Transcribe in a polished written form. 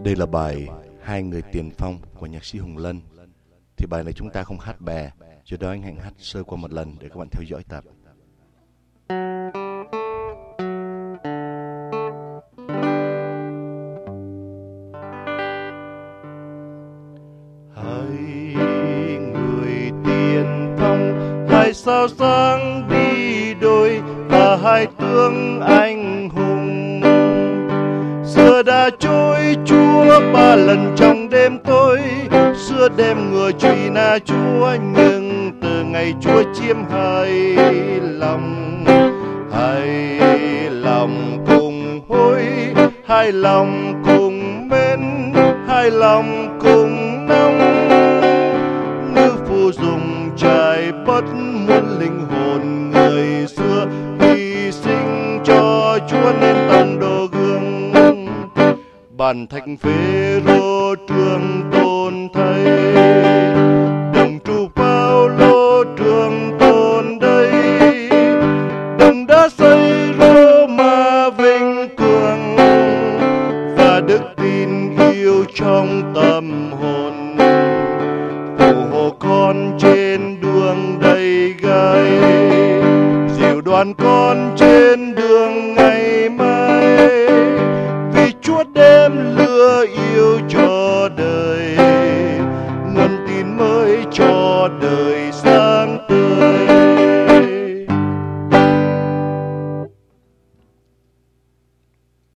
Đây là bài Hai Người Tiền Phong của nhạc sĩ Hùng Lân. Thì bài này chúng ta không hát bè, do đó anh hãy hát sơ qua một lần để các bạn theo dõi tập. Hai người tiền phong, hai sao sáng đi đôi, và hai tướng anh hùng. Xưa đã trôi Chúa ba lần trong đêm tối, xưa đêm ngựa truy na Chúa, nhưng từ ngày Chúa chiếm hai lòng cùng hối, hai lòng cùng mến, hai lòng cùng nóng. Như phù dùng trải bất muôn linh hồn người xưa, hy sinh cho Chúa nên tặng đồ gương. Bản thạch Phêrô trường tôn thầy, đồng trụ Phaolô trường tôn đây, đồng đá xây Roma vinh cường, và đức tin yêu trong tâm hồn phù hộ con trên đường đầy gai, dìu đoàn con trên